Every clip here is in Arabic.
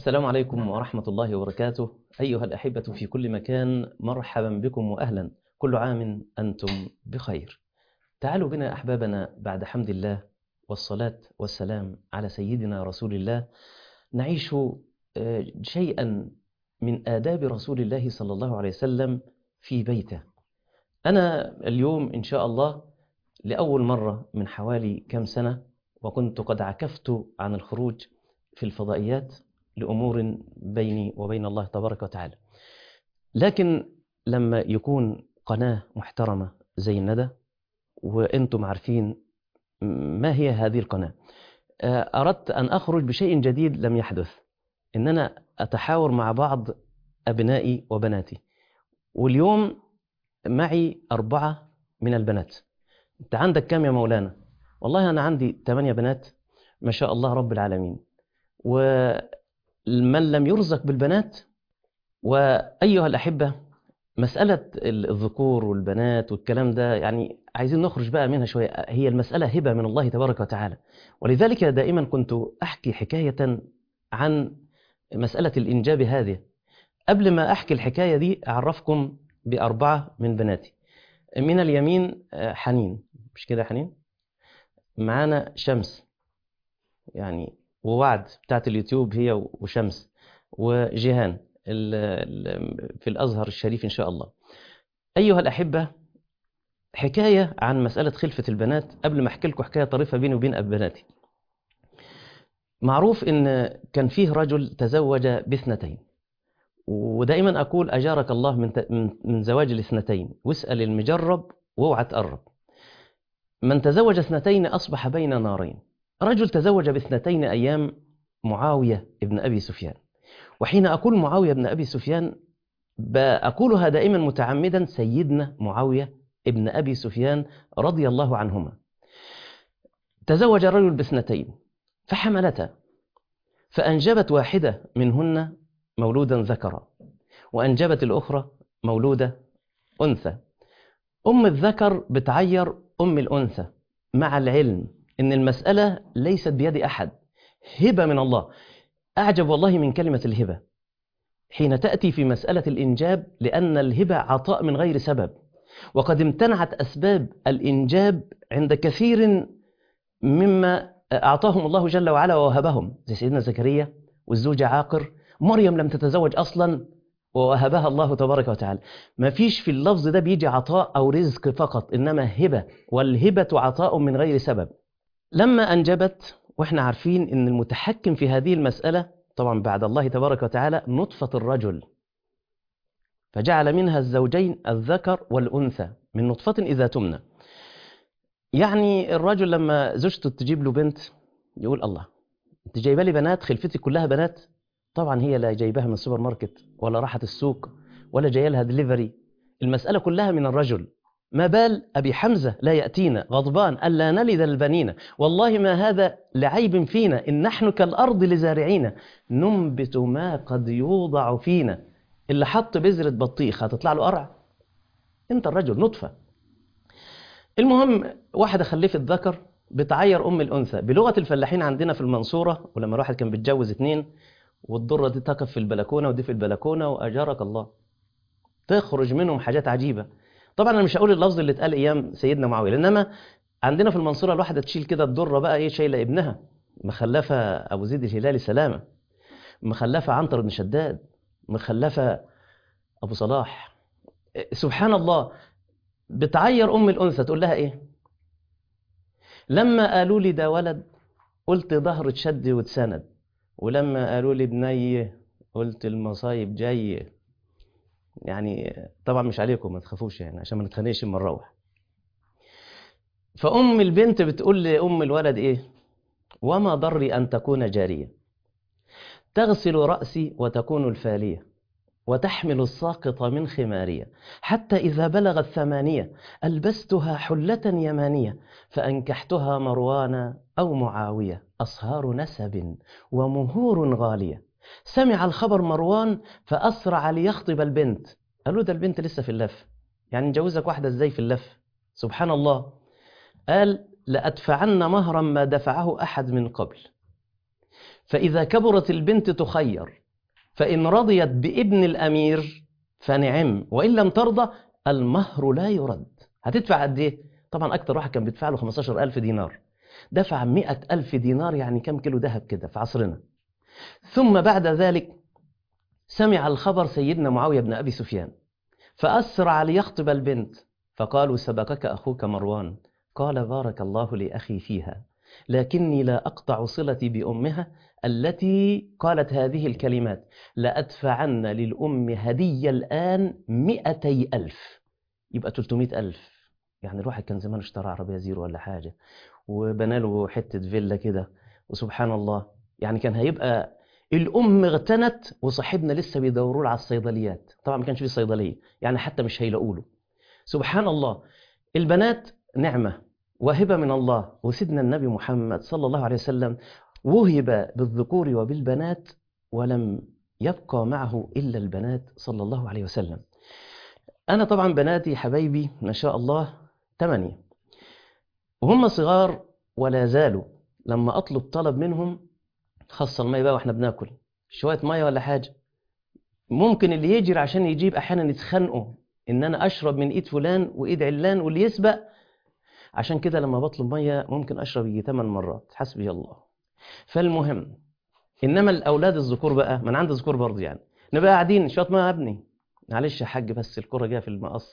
السلام عليكم ورحمة الله وبركاته. أيها الأحبة في كل مكان، مرحبا بكم وأهلا، كل عام أنتم بخير. تعالوا بنا أحبابنا بعد حمد الله والصلاة والسلام على سيدنا رسول الله نعيش شيئا من آداب رسول الله صلى الله عليه وسلم في بيته. أنا اليوم إن شاء الله لأول مرة من حوالي كم سنة، وكنت قد عكفت عن الخروج في الفضائيات لأمور بيني وبين الله تبارك وتعالى، لكن لما يكون قناة محترمة زي الندى وأنتم عارفين ما هي هذه القناة، أردت أن أخرج بشيء جديد لم يحدث، إن أنا أتحاور مع بعض أبنائي وبناتي. واليوم معي 4 من البنات. أنت عندك كم يا مولانا؟ والله أنا عندي 8 بنات ما شاء الله رب العالمين. ومن لم يرزق بالبنات، وأيها الأحبة، مسألة الذكور والبنات والكلام ده يعني عايزين نخرج بقى منها شوية. هي المسألة هبة من الله تبارك وتعالى، ولذلك دائما كنت أحكي حكاية عن مسألة الإنجاب هذه. قبل ما أحكي الحكاية دي أعرفكم ب4 من بناتي. من اليمين حنين، مش كده حنين؟ معانا شمس يعني، ووعد بتاعت اليوتيوب هي وشمس، وجيهان في الأزهر الشريف إن شاء الله. أيها الأحبة، حكاية عن مسألة خلفة البنات قبل ما أحكي لكم حكاية طريفة بيني وبين بناتي. معروف إن كان فيه رجل تزوج ب2، ودائما أقول أجارك الله من زواج ال2، واسأل المجرب واوعى تقرب. من تزوج 2 أصبح بين نارين. رجل تزوج ب2 أيام معاوية ابن أبي سفيان. وحين أقول معاوية ابن أبي سفيان بأقولها دائما متعمدا سيدنا معاوية ابن أبي سفيان رضي الله عنهما. تزوج الرجل ب2 فحملتا، فأنجبت واحدة منهن مولودا ذكرا، وأنجبت الأخرى مولودة أنثى. أم الذكر بتعير أم الأنثى، مع العلم إن المسألة ليست بيد أحد، هبة من الله. أعجب والله من كلمة الهبة حين تأتي في مسألة الإنجاب، لأن الهبة عطاء من غير سبب، وقد امتنعت أسباب الإنجاب عند كثير مما أعطاهم الله جل وعلا ووهبهم، زي سيدنا زكريا والزوجة عاقر. مريم لم تتزوج أصلا ووهبها الله تبارك وتعالى. ما فيش في اللفظ ده بيجي عطاء أو رزق فقط، إنما هبة، والهبة عطاء من غير سبب. لما أنجبت، وإحنا عارفين إن المتحكم في هذه المسألة طبعا بعد الله تبارك وتعالى نطفة الرجل، فجعل منها الزوجين الذكر والأنثى من نطفة إذا تمنى. يعني الرجل لما زوجته تجيب له بنت يقول الله، انت جايبه لي بنات، خلفتي كلها بنات. طبعا هي لا جايبها من السوبر ماركت، ولا راحت السوق، ولا جايه لها دليفري. المسألة كلها من الرجل. ما بال أبي حمزة لا يأتينا غضبان ألا نلد البنين، والله ما هذا لعيب فينا، إن نحن كالأرض لزارعين ننبت ما قد يوضع فينا. اللي حط بذرة بطيخ هتطلع له قرع؟ انت الرجل نطفة. المهم واحدة خلفت ذكر بتعير أم الأنثى. بلغة الفلاحين عندنا في المنصورة، ولما الواحد كان بيتجوز 2 والضرة دي تقف في البلكونة ودي في البلكونة، وأجارك الله تخرج منهم حاجات عجيبة. طبعا أنا مش هقول اللفظ اللي اتقال أيام سيدنا معاوية، إنما عندنا في المنصورة الواحدة تشيل كده الضرة بقى إيه، شايلة ابنها، مخلفة أبو زيد الهلالي سلامة، مخلفة عنتر بن شداد، مخلفة أبو صلاح. سبحان الله. بتعير أم الأنثى تقول لها إيه؟ لما قالوا لي ده ولد قلت ظهر اتشد واتسند، ولما قالوا لي بني قلت المصايب جاي. يعني طبعا مش عليكم، ما تخافوش يعني عشان ما نتخانقش اما نروح. فأم البنت بتقول لأم الولد إيه؟ وما ضري أن تكون جارية، تغسل رأسي وتكون الفالية، وتحمل الساقط من خمارية، حتى إذا بلغت 8 ألبستها حلة يمانية، فأنكحتها مروان أو معاوية، أصهار نسب ومهور غالية. سمع الخبر مروان فأسرع ليخطب البنت. قالوا ده البنت لسه في اللف، يعني نجوزك واحدة ازاي في اللف؟ سبحان الله. قال لأدفعن مهرا ما دفعه أحد من قبل. فإذا كبرت البنت تخير، فإن رضيت بابن الأمير فنعم، وإن لم ترضى المهر لا يرد. هتدفع قد إيه؟ طبعا أكتر واحد كان بيدفع له 15,000 دينار، دفع 100,000 دينار، يعني كم كيلو ذهب كده في عصرنا. ثم بعد ذلك سمع الخبر سيدنا معاوية بن أبي سفيان، فأسرع ليخطب البنت، فقالوا سبقك أخوك مروان. قال بارك الله لأخي فيها، لكني لا أقطع صلتي بأمها التي قالت هذه الكلمات: لأدفعن للأم هدية الآن 200,000، يبقى 300,000. يعني الواحد كان زمان اشترى عربية زيرو ولا حاجة وبنى له حتة فيلا كده، وسبحان الله يعني كان هيبقى الأم اغتنت وصاحبنا لسه بيدوروا له على الصيدليات. طبعا ما كانش في صيدلية، يعني حتى مش هيلاقوا له. سبحان الله، البنات نعمة وهبة من الله، وسيدنا النبي محمد صلى الله عليه وسلم وهب بالذكور وبالبنات ولم يبقى معه إلا البنات صلى الله عليه وسلم. أنا طبعا بناتي حبايبي ما شاء الله 8، وهم صغار ولا زالوا لما أطلب طلب منهم، خاصة المية بقى واحنا بناكل شوية مية ولا حاجة، ممكن اللي يجري عشان يجيب أحيانا يتخانقوا إن أنا أشرب من إيد فلان وإيد علان واللي يسبق. عشان كده لما بطلب مية ممكن أشرب يجي 8 مرات، حسبي الله. فالمهم، إنما الأولاد الذكور بقى، من عند الذكور برضه يعني نبقى قاعدين شوية مية يا ابني، معلش يا حاج بس الكرة جايه في المقص،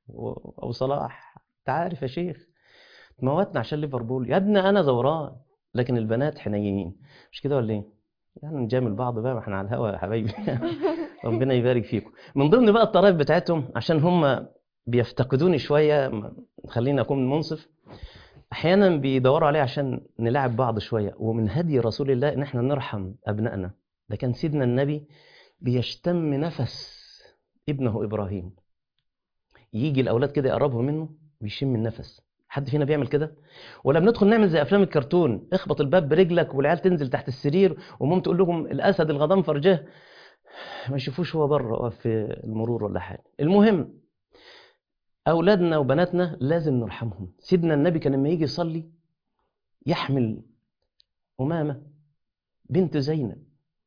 أو صلاح تعرف يا شيخ موتنا عشان ليفربول يا ابني أنا زوران. لكن البنات حنينين، مش كده ولا إيه؟ يعني نجامل بعض بقى، ما احنا على الهوا يا حبايبي. ربنا يبارك فيكم. من ضمن بقى الطرائف بتاعتهم، عشان هم بيفتقدوني شوية، خليني أكون منصف، أحيانا بيدوروا عليه عشان نلعب بعض شوية. ومن هدي رسول الله إن احنا نرحم أبنائنا. ده كان سيدنا النبي بيشتم نفس ابنه إبراهيم، يجي الأولاد كده يقربوا منه ويشم النفس. حد فينا بيعمل كده؟ ولا بندخل نعمل زي أفلام الكرتون، اخبط الباب برجلك والعيال تنزل تحت السرير ومام تقول لهم الأسد الغضنفر جه، ما يشوفوش هو بره واقف في المرور ولا حاجة. المهم، أولادنا وبناتنا لازم نرحمهم. سيدنا النبي كان لما يجي يصلي يحمل أمامة بنت زينب،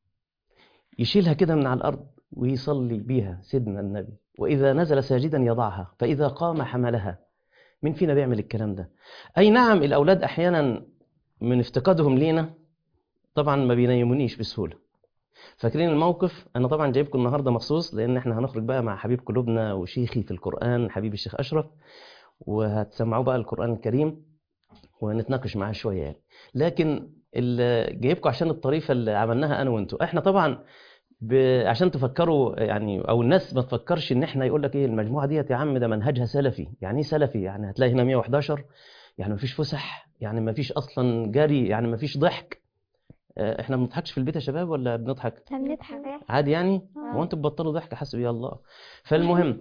يشيلها كده من على الأرض ويصلي بيها سيدنا النبي، وإذا نزل ساجدا يضعها، فإذا قام حملها. مين فينا بيعمل الكلام ده؟ أي نعم، الأولاد أحيانا من افتقادهم لينا طبعا ما بينيمونيش بسهولة. فاكرين الموقف؟ أنا طبعا جايبكم النهاردة مخصوص لأن احنا هنخرج بقى مع حبيب قلوبنا وشيخي في القرآن حبيب الشيخ أشرف، وهتسمعوا بقى القرآن الكريم ونتناقش معاه شوية يعني. لكن اللي جايبكم عشان الطريفة اللي عملناها أنا وأنتوا. احنا طبعا عشان تفكروا يعني، أو الناس ما تفكرش إن احنا يقول لك إيه المجموعة ديت يا عم ده منهجها سلفي. يعني إيه سلفي؟ يعني هتلاقي هنا 111، يعني مفيش فسح، يعني مفيش أصلا جري، يعني مفيش ضحك. احنا ما بنضحكش في البيت يا شباب ولا بنضحك؟ بنضحك عادي يعني. هو انتوا بتبطلوا ضحك؟ حسبي الله. فالمهم،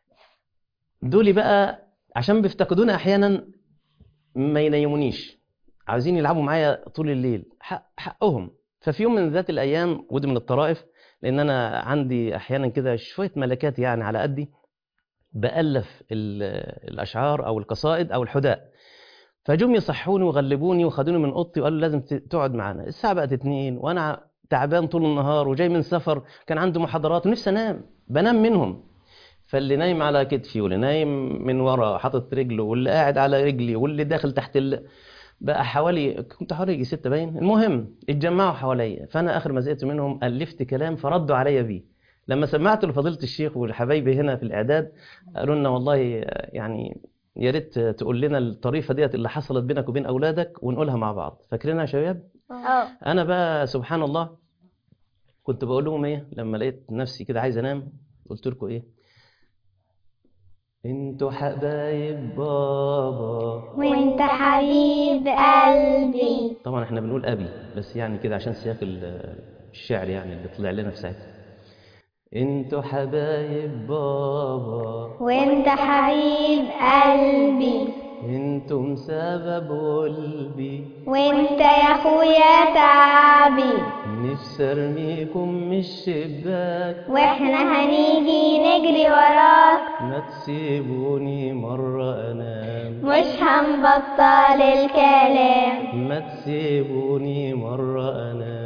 دول بقى عشان بيفتقدونا احيانا ما ينيمونيش، عاوزين يلعبوا معايا طول الليل، حقهم. ففي يوم من ذات الايام، ودي من الطرائف لان انا عندي احيانا كده شويه ملكات يعني على قدي، بألف الاشعار او القصائد او الحداء. فجم يصحوني وغلبوني وخدوني من اوضتي وقالوا لازم تقعد معانا. الساعه بقت 2 وانا تعبان طول النهار وجاي من سفر، كان عنده محاضرات ونفسي انام، بنام منهم. فاللي نايم على كتفي واللي نايم من ورا حاطط رجله واللي قاعد على رجلي واللي داخل تحت بقى حوالي، كنت حوالي 6 باين. المهم اتجمعوا حواليا، فانا اخر ما زهقت منهم الفت كلام فردوا عليا بيه. لما سمعت لفضيله الشيخ والحبايبي هنا في الاعداد قالوا لنا والله يعني يا ريت تقول لنا الطريفه ديت اللي حصلت بينك وبين اولادك ونقولها مع بعض. فاكرينها يا شباب؟ انا بقى سبحان الله كنت بقول لهم ايه لما لقيت نفسي كده عايز انام؟ قلت لكم ايه؟ انتوا حبايب بابا وانت حبيب قلبي. طبعا احنا بنقول ابي بس يعني كده عشان سياق الشعر يعني اللي طلع لنا في ساعتها. انتوا حبايب بابا وانت حبيب قلبي. انتم سبب قلبي وانت يا اخويا تعبي. نفسي ارميكم من الشباك واحنا هنيجي نجري وراك. ما تسيبوني مرة انام مش هنبطل الكلام. ما تسيبوني مرة انام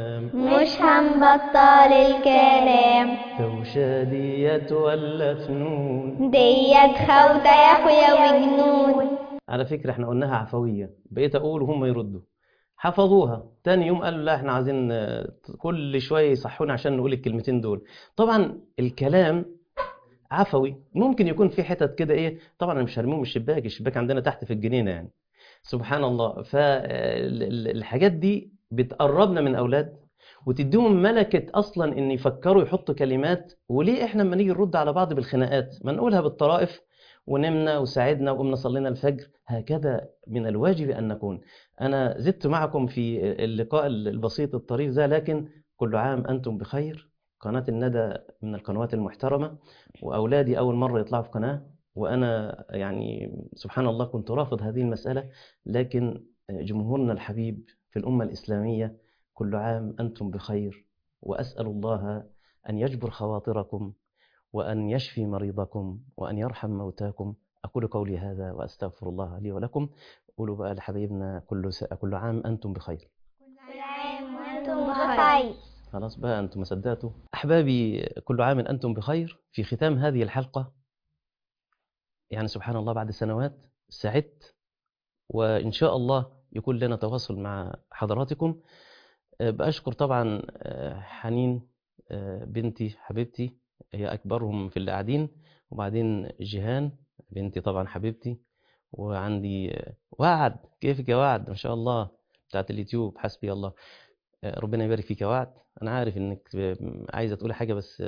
مش هنبطل الكلام. توشادية ولا فنون؟ ديت خوته يا اخويا وجنون. على فكرة احنا قلناها عفوية، بقيت اقول وهم يردوا، حفظوها. تاني يوم قالوا لا احنا عايزين كل شوية يصحونا عشان نقول الكلمتين دول. طبعا الكلام عفوي، ممكن يكون في حتت كده ايه، طبعا انا مش هرميهم من الشباك، الشباك عندنا تحت في الجنينة يعني، سبحان الله. فالحاجات دي بتقربنا من اولاد وتديهم ملكة اصلا ان يفكروا يحطوا كلمات. وليه احنا لما نيجي نرد على بعض بالخناقات ما نقولها بالطرائف، ونمنا وساعدنا وقمنا صلينا الفجر. هكذا من الواجب ان نكون. انا زدت معكم في اللقاء البسيط الطريف ده، لكن كل عام انتم بخير. قناة الندى من القنوات المحترمة، واولادي اول مرة يطلعوا في قناة، وأنا يعني سبحان الله كنت رافض هذه المسألة، لكن جمهورنا الحبيب في الأمة الإسلامية كل عام أنتم بخير، وأسأل الله أن يجبر خواطركم وأن يشفي مريضكم وأن يرحم موتاكم. أقول قولي هذا وأستغفر الله لي ولكم. قولوا بقى لحبايبنا كل عام أنتم بخير. كل عام وانتم بخير. خلاص بقى أنتم ما صدقتوا. أحبابي كل عام أنتم بخير. في ختام هذه الحلقة يعني سبحان الله بعد سنوات سعدت، وإن شاء الله يكون لنا تواصل مع حضراتكم. بأشكر طبعا حنين بنتي حبيبتي، هي أكبرهم في اللي قاعدين، وبعدين جيهان بنتي طبعا حبيبتي، وعندي وعد. كيفك يا وعد؟ ما شاء الله بتاعت اليوتيوب، حسبي الله. ربنا يبارك فيك يا وعد. أنا عارف إنك عايزة تقولي حاجة بس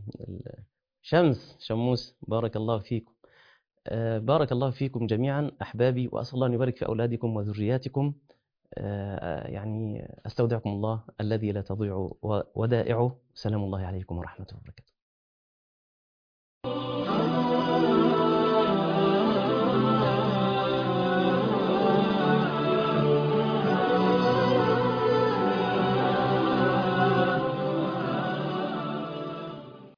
شموس بارك الله فيكم. بارك الله فيكم جميعا أحبابي، وأسأل الله أن يبارك في أولادكم وذرياتكم. يعني أستودعكم الله الذي لا تضيع ودائعه. سلام الله عليكم ورحمة الله وبركاته.